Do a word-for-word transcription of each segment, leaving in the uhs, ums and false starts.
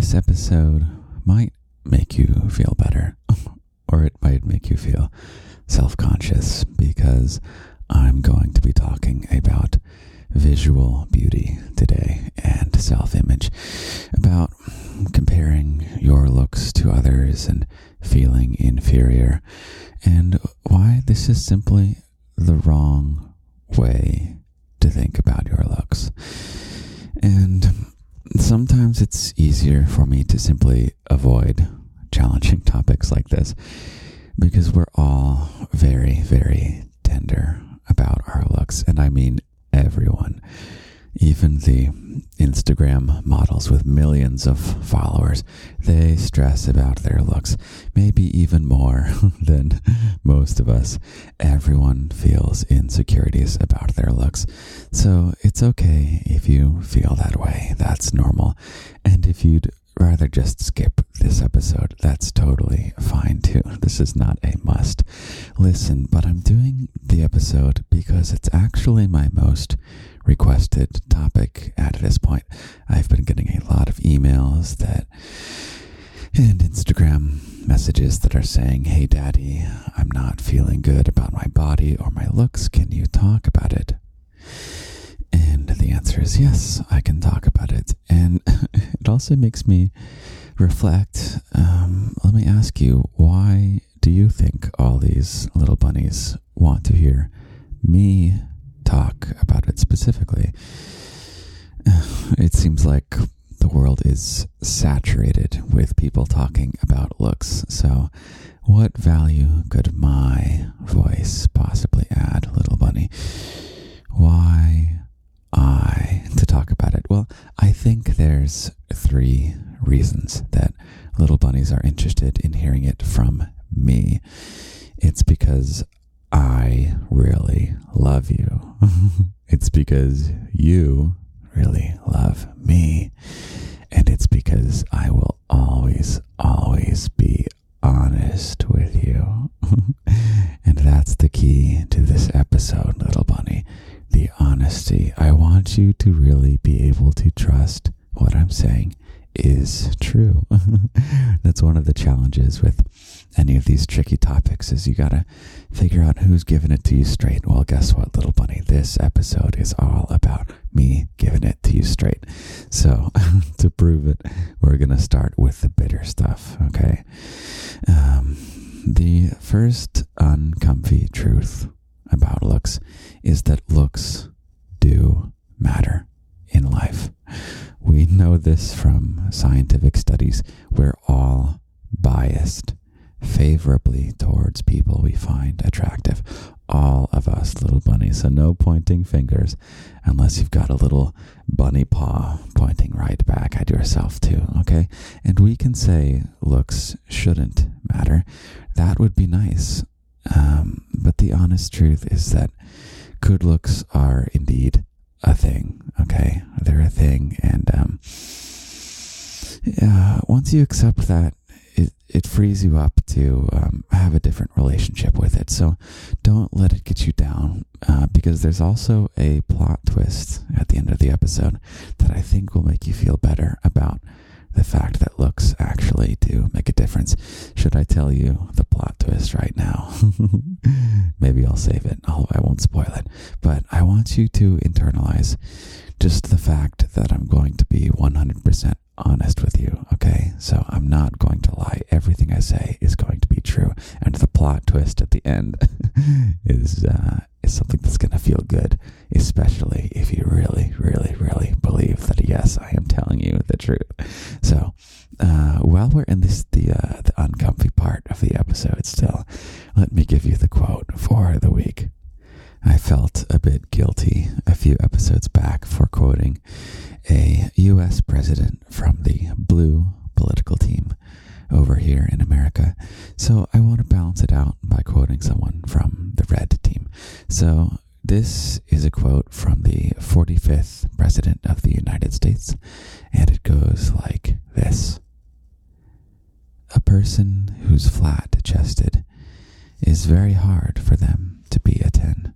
This episode might make you feel better, or it might make you feel self-conscious, because I'm going to be talking about visual beauty today and self-image, about comparing your looks to others and feeling inferior, and why this is simply the wrong way to think about your looks. And sometimes it's easier for me to simply avoid challenging topics like this because we're all very, very tender about our looks. And I mean everyone. Even the Instagram models with millions of followers, they stress about their looks, maybe even more than most of us. Everyone feels insecurities about their looks. So it's okay if you feel that way. That's normal. And if you'd rather just skip this episode, that's totally fine too. This is not a must listen, but I'm doing the episode because it's actually my most requested topic at this point. I've been getting a lot of emails that and Instagram messages that are saying, "Hey daddy, I'm not feeling good about my body or my looks. Can you talk about it?" And the answer is yes, I can talk about it. And it also makes me reflect. Um, let me ask you, why do you think all these little bunnies want to hear me talk about it specifically? It seems like the world is saturated with people talking about looks. So what value could my voice possibly add, little bunny? Why I to talk about it? Well, I think there's three reasons that little bunnies are interested in hearing it from me. It's because I really love you. It's because you really love me. And it's because I will always, always be honest with you. And that's the key to this episode, little bunny. The honesty. I want you to really be able to trust what I'm saying is true. That's one of the challenges with any of these tricky topics, is you gotta figure out who's giving it to you straight. Well, guess what, little bunny? This episode is all about me giving it to you straight. So to prove it, we're gonna start with the bitter stuff, okay? Um, the first uncomfy truth about looks is that looks do matter in life. We know this from scientific studies. We're all biased favorably towards people we find attractive. All of us, little bunnies. So no pointing fingers unless you've got a little bunny paw pointing right back at yourself too, okay? And we can say looks shouldn't matter. That would be nice. Um, but the honest truth is that good looks are indeed a thing, okay? They're a thing, and um, uh, once you accept that, it, it frees you up to um, have a different relationship with it. So don't let it get you down, uh, because there's also a plot twist at the end of the episode that I think will make you feel better about the fact that looks actually do make a difference. Should I tell you the plot twist right now? Maybe I'll save it. I'll, I won't spoil it. But I want you to internalize just the fact that I'm going to be one hundred percent honest with you, okay? So I'm not going to lie. Everything I say is going to be true. And the plot twist at the end is uh, is something that's going to feel good, especially if you really, really, really believe that, yes, I am telling you the truth. So uh, while we're in this the, uh, the uncomfy part of the episode still, let me give you the quote for the week. I felt a bit guilty a few episodes back for quoting a U S president from the blue political team over here in America. So I want to balance it out by quoting someone from the red team. So this is a quote from the forty-fifth president of the United States, and it goes like this. A person who's flat-chested is very hard for them to be a ten.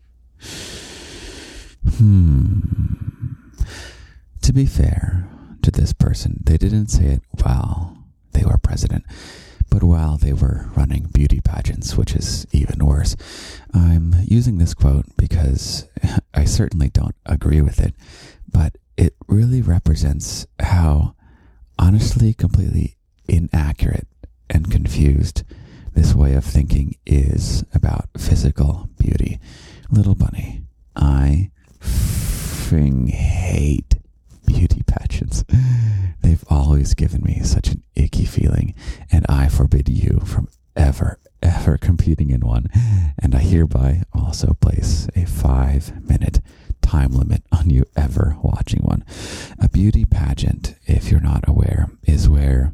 Hmm. To be fair to the this person. They didn't say it while they were president, but while they were running beauty pageants, which is even worse. I'm using this quote because I certainly don't agree with it, but it really represents how honestly completely inaccurate and confused this way of thinking is about physical beauty. Little bunny, I f***ing hate beauty pageants. They've always given me such an icky feeling, and I forbid you from ever, ever competing in one. And I hereby also place a five-minute time limit on you ever watching one. A beauty pageant, if you're not aware, is where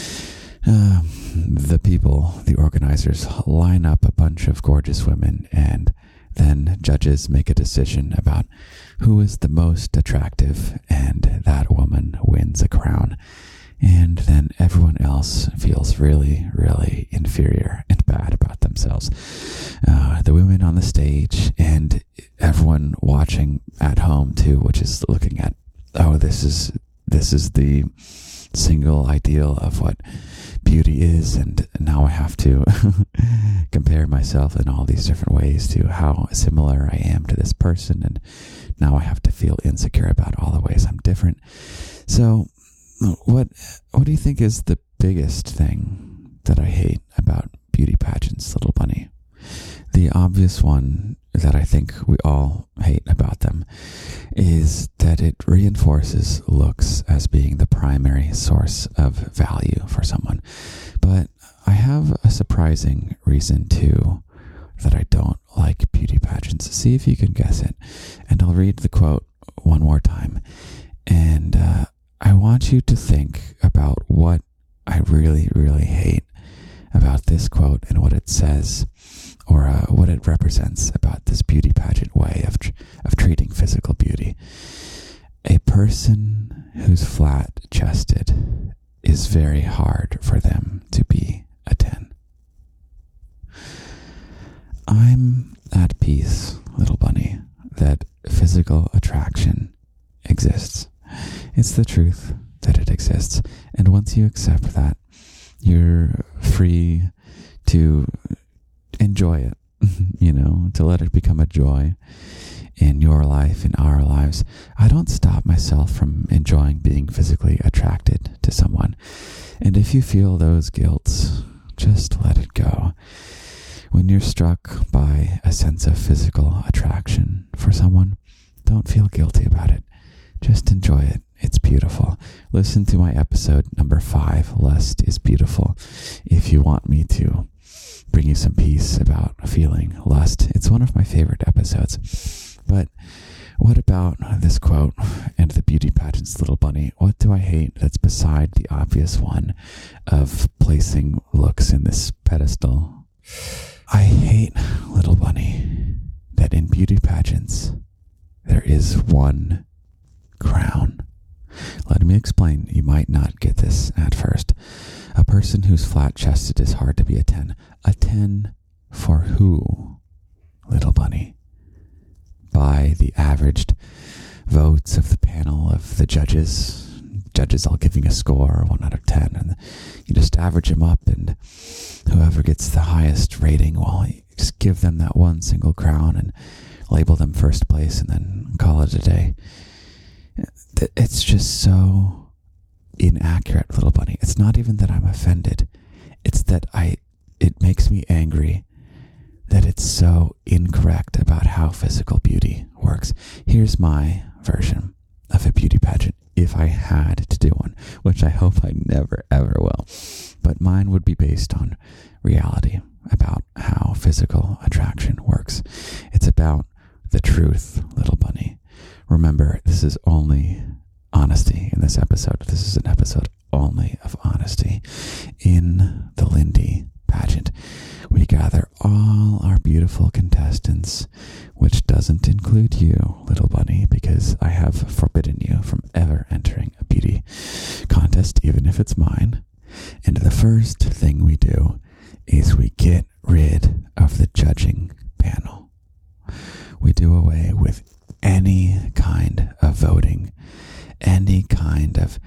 uh, the people, the organizers, line up a bunch of gorgeous women, and then judges make a decision about who is the most attractive, and that woman wins a crown. And then everyone else feels really, really inferior and bad about themselves. Uh, the women on the stage and everyone watching at home too, which is looking at, oh, this is this is the single ideal of what beauty is, and now I have to compare myself in all these different ways to how similar I am to this person, and now I have to feel insecure about all the ways I'm different. So what what do you think is the biggest thing that I hate about beauty pageants, Little Bunny? The obvious one that I think we all hate about them is that it reinforces looks as being the primary source of value for someone. But I have a surprising reason too that I don't like beauty pageants. See if you can guess it. And I'll read the quote one more time. And uh, I want you to think about what I really, really hate about this quote and what it says, or uh, what it represents about this beauty pageant way of tr- of treating physical beauty. A person who's flat-chested is very hard for them to be a ten. I'm at peace, Little Bunny, that physical attraction exists. It's the truth that it exists. And once you accept that, you're free to enjoy it, you know, to let it become a joy in your life, in our lives. I don't stop myself from enjoying being physically attracted to someone. And if you feel those guilts, just let it go. When you're struck by a sense of physical attraction for someone, don't feel guilty about it. Just enjoy it. It's beautiful. Listen to my episode number five, Lust is Beautiful, if you want me to bring you some peace about feeling lust. It's one of my favorite episodes. But what about this quote and the beauty pageants, Little Bunny? What do I hate that's beside the obvious one of placing looks in this pedestal? I hate, Little Bunny, that in beauty pageants there is one crown. Let me explain. You might not get this at first. A person who's flat-chested is hard to be a ten. A ten for who, Little Bunny? By the averaged votes of the panel of the judges. Judges all giving a score, one out of ten. And you just average them up, and whoever gets the highest rating, well, you just give them that one single crown and label them first place and then call it a day. It's just so inaccurate, Little Bunny. It's not even that I'm offended. It's that I, it makes me angry that it's so incorrect about how physical beauty works. Here's my version of a beauty pageant, if I had to do one, which I hope I never, ever will. But mine would be based on reality about how physical attraction works. It's about the truth, Little Bunny. Remember, this is only honesty in this episode. This is an episode only of honesty. In the Lindy pageant, we gather all our beautiful contestants, which doesn't include you, Little Bunny, because I have forbidden you from ever entering a beauty contest, even if it's mine. And the first thing we do is we get rid of the judging panel. We do away with any kind of voting, any kind of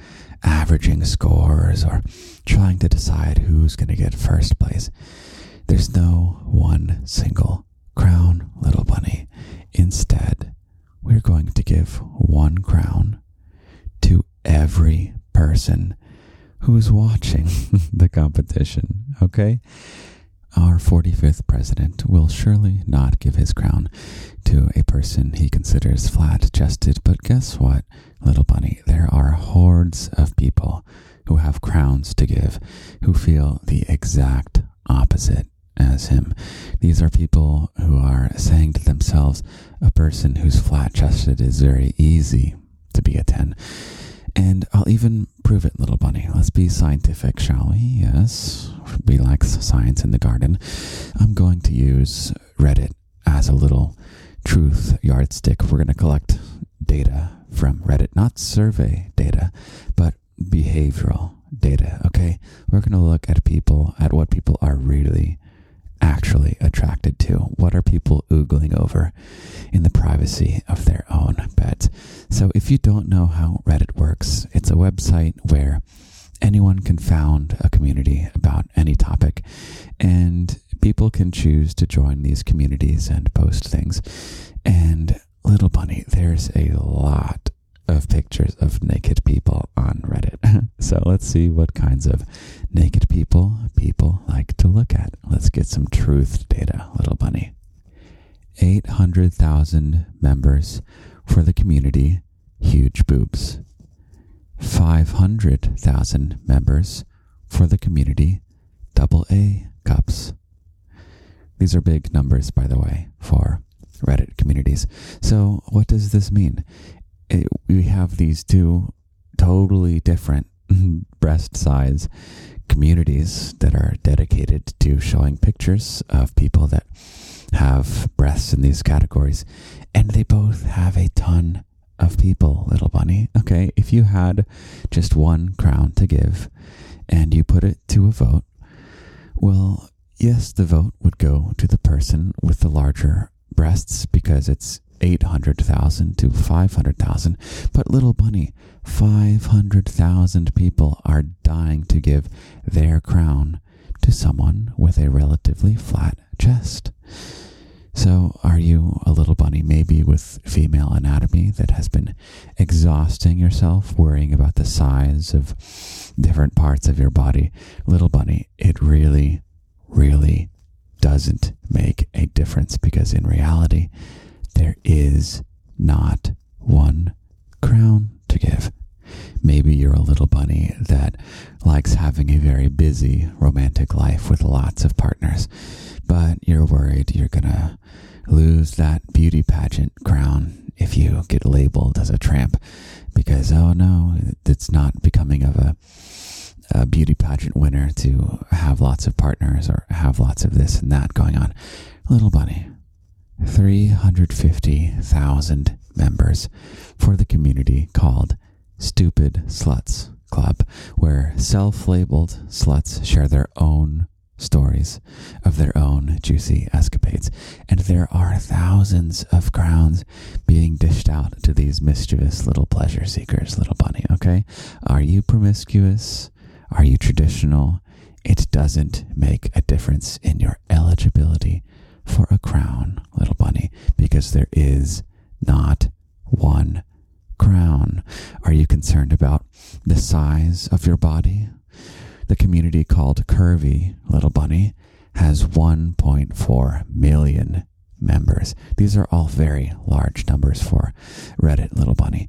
averaging scores or trying to decide who's going to get first place. There's no one single crown, little bunny. Instead, we're going to give one crown to every person who's watching the competition, okay? Our forty-fifth president will surely not give his crown to a person he considers flat-chested, but guess what, little bunny? There are hordes of people who have crowns to give who feel the exact opposite as him. These are people who are saying to themselves, a person who's flat-chested is very easy to be a ten. And I'll even prove it, little bunny. Let's be scientific, shall we? Yes, we like science in the garden. I'm going to use Reddit as a little truth yardstick. We're going to collect data from Reddit, not survey data, but behavioral data, okay? We're going to look at people, at what people are really actually attracted to. What are people oogling over in the privacy of their own beds? So if you don't know how Reddit works, it's a website where anyone can found a community about any topic, and people can choose to join these communities and post things. And little bunny, there's a lot of pictures of naked people on Reddit. So let's see what kinds of naked people people like to look at. Let's get some truth data, little bunny. eight hundred thousand members for the community, huge boobs. five hundred thousand members for the community, double A cups. These are big numbers, by the way, for Reddit communities. So what does this mean? It, we have these two totally different breast size communities that are dedicated to showing pictures of people that have breasts in these categories, and they both have a ton of people, little bunny. Okay, if you had just one crown to give and you put it to a vote, well, yes, the vote would go to the person with the larger breasts because it's eight hundred thousand to five hundred thousand. But little bunny, five hundred thousand people are dying to give their crown to someone with a relatively flat chest. So are you a little bunny maybe with female anatomy that has been exhausting yourself worrying about the size of different parts of your body? Little bunny, it really, really doesn't make a difference, because in reality, there is not one crown to give. Maybe you're a little bunny that likes having a very busy romantic life with lots of partners, but you're worried you're gonna lose that beauty pageant crown if you get labeled as a tramp, because, oh no, it's not becoming of a, a beauty pageant winner to have lots of partners or have lots of this and that going on. Little bunny, three hundred fifty thousand members for the community called Stupid Sluts Club, where self-labeled sluts share their own stories of their own juicy escapades. And there are thousands of crowns being dished out to these mischievous little pleasure seekers, little bunny, okay? Are you promiscuous? Are you traditional? It doesn't make a difference in your eligibility for a crown, little bunny, because there is not one crown. Are you concerned about the size of your body? The community called Curvy, little bunny, has one point four million members. These are all very large numbers for Reddit, little bunny.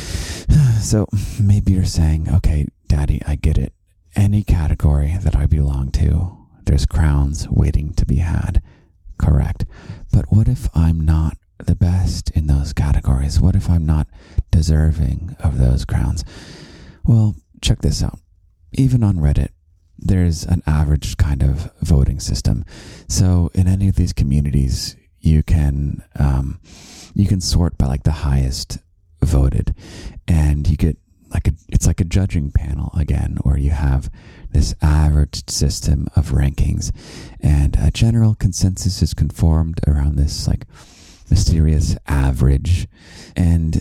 So maybe you're saying, okay, daddy, I get it. Any category that I belong to, there's crowns waiting to be had. Correct. But what if I'm not the best in those categories? What if I'm not deserving of those crowns? Well, check this out. Even on Reddit, there's an average kind of voting system. So in any of these communities, you can um, you can sort by like the highest voted, and you get like a it's like a judging panel again, where you have this averaged system of rankings, and a general consensus is conformed around this like mysterious average. And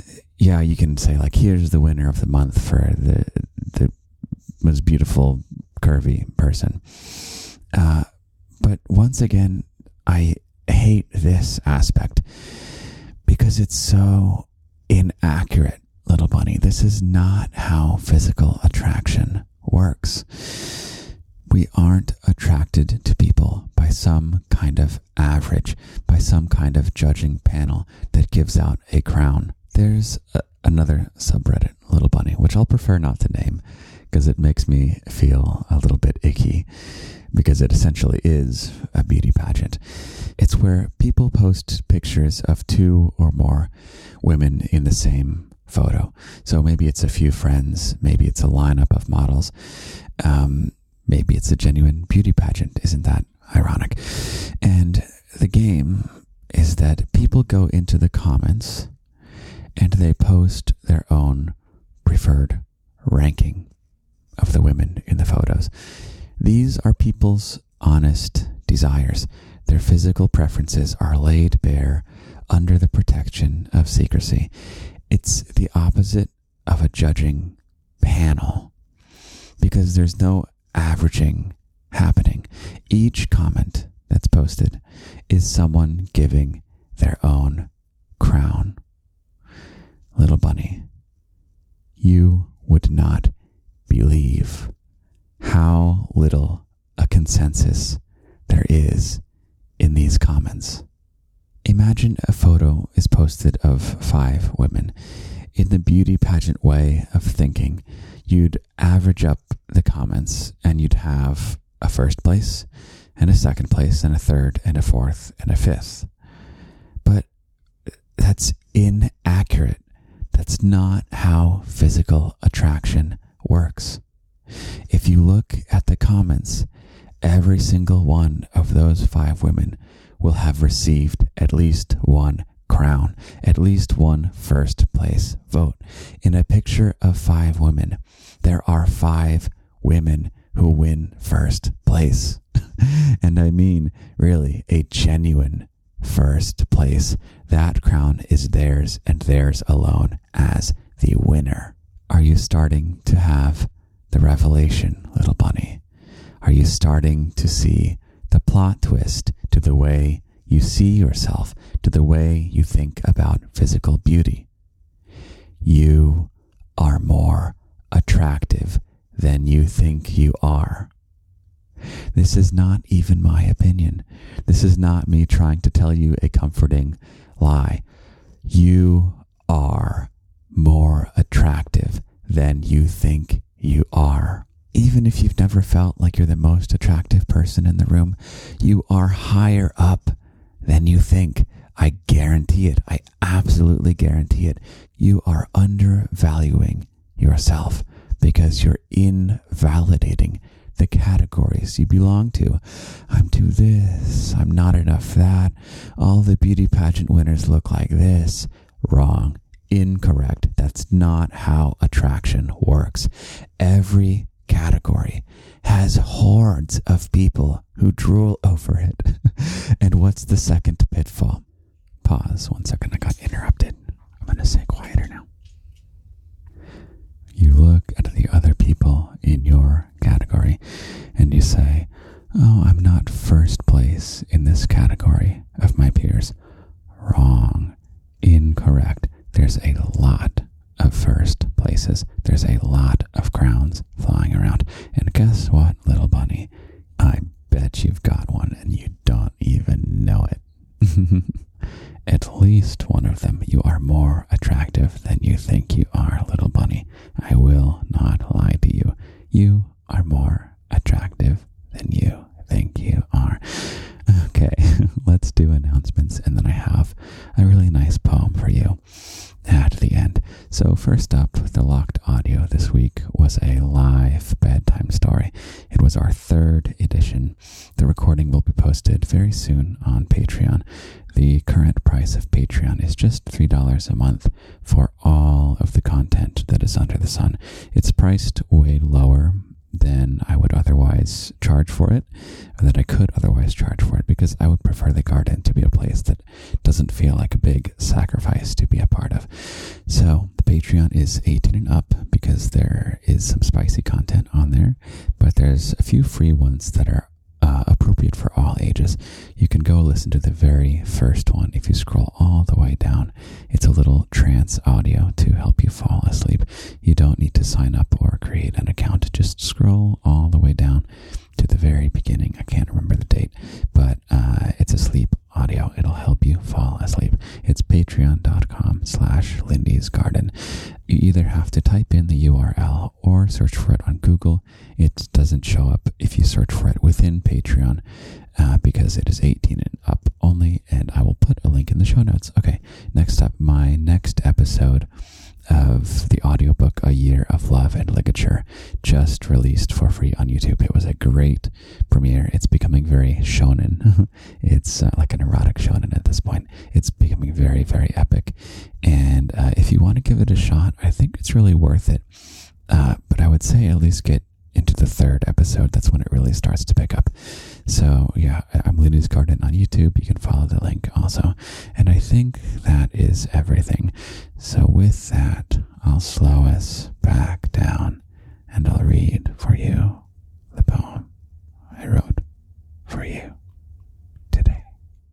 yeah, you can say like, here's the winner of the month for the the most beautiful curvy person. Uh, but once again, I hate this aspect because it's so inaccurate, little bunny. This is not how physical attraction works. We aren't attracted to people by some kind of average, by some kind of judging panel that gives out a crown. There's a, another subreddit, Little Bunny, which I'll prefer not to name because it makes me feel a little bit icky, because it essentially is a beauty pageant. It's where people post pictures of two or more women in the same photo. So maybe it's a few friends, maybe it's a lineup of models, um, maybe it's a genuine beauty pageant. Isn't that ironic? And the game is that people go into the comments and they post their own preferred ranking of the women in the photos. These are people's honest desires. Their physical preferences are laid bare under the protection of secrecy. It's the opposite of a judging panel because there's no averaging happening. Each comment that's posted is someone giving their own crown. Little bunny, you would not believe how little a consensus there is in these comments. Imagine a photo is posted of five women. In the beauty pageant way of thinking, you'd average up the comments and you'd have a first place and a second place and a third and a fourth and a fifth. But that's inaccurate. That's not how physical attraction works. If you look at the comments, every single one of those five women will have received at least one crown, at least one first place vote. In a picture of five women, there are five women who win first place. And I mean, really, a genuine first place. That crown is theirs and theirs alone as the winner. Are you starting to have the revelation, little bunny? Are you starting to see the plot twist to the way you see yourself, to the way you think about physical beauty? You are more attractive than you think you are. This is not even my opinion. This is not me trying to tell you a comforting lie. You are more attractive than you think you are. Even if you've never felt like you're the most attractive person in the room, you are higher up than you think. I guarantee it. I absolutely guarantee it. You are undervaluing yourself because you're invalidating the categories you belong to. I'm too this. I'm not enough that. All the beauty pageant winners look like this. Wrong. Incorrect. That's not how attraction works. Every category has hordes of people who drool over it. And what's the second pitfall? Pause. One second. I got interrupted. I'm going to say quieter now. You look at the other people in your category and you say, oh, I'm not first place in this category of my peers. Wrong. Incorrect. There's a lot of first places. There's a lot of crowns flying around. And guess what, little bunny? I bet you've got one and you don't even know it. At least one of them. You are more attractive than you think you are, little bunny. I will not lie to you. You are more attractive than you think you are. Okay, let's do announcements, and then I have a really nice poem for you at the end. So first up, the locked audio this week was a live bedtime story. It was our third edition. The recording will be posted very soon on Patreon. The current price of Patreon is just three dollars a month for all of the content that is under the sun. It's priced way lower than I would otherwise charge for it, or that I could otherwise charge for it, because I would prefer the garden to be a place that doesn't feel like a big sacrifice to be a part of. So Patreon is eighteen and up because there is some spicy content on there, but there's a few free ones that are uh, appropriate for all ages. You can go listen to the very first one. If you scroll all the way down, it's a little trance audio to help you fall asleep. You don't need to sign up or create an account. Just scroll all the way down to the very beginning. I can't remember the date, but uh, it's a sleep audio. It'll help you fall asleep. It's patreon.com slash Lindy's Garden. You either have to type in the U R L or search for it on Google. It doesn't show up if you search for it within Patreon uh, because it is eighteen and up only, and I will put a link in the show notes. Okay, next up, my next episode of the audiobook A Year of Love and Ligature just released for free on YouTube. It was a great premiere. It's becoming very shonen. It's uh, like an erotic shonen at this point. It's becoming very, very epic. And uh, if you want to give it a shot, I think it's really worth it. Uh, but I would say at least get into the third episode. That's when it really starts to pick up. So yeah, I'm Lindy's Garden on YouTube. You can follow the link also. And I think that is everything. So with that, I'll slow us back down and I'll read for you the poem I wrote for you today.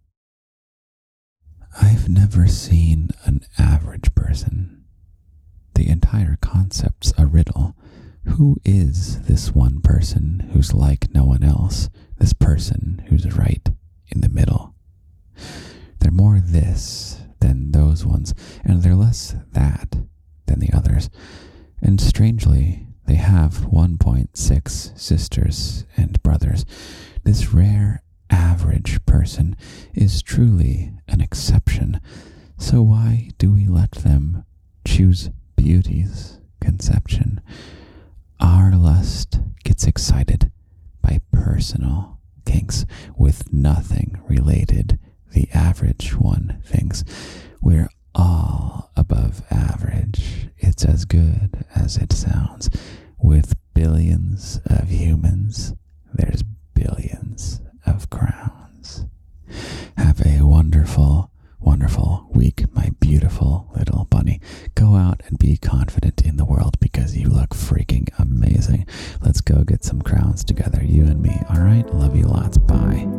I've never seen an average person. The entire concept's a riddle. Who is this one person who's like no one else? This person who's right in the middle. They're more this than those ones, and they're less that than the others. And strangely, they have one point six sisters and brothers. This rare average person is truly an exception. So why do we let them choose beauty's conception? Our lust gets excited by personal kinks with nothing related. The average one thinks we're all above average. It's as good as it sounds. With billions of humans, there's billions of crowns. Have a wonderful, wonderful week, my beautiful little bunny. Go out and be confident in the world because you look freaking amazing. Let's go get some crowns together, you and me. All right? Love you lots. Bye.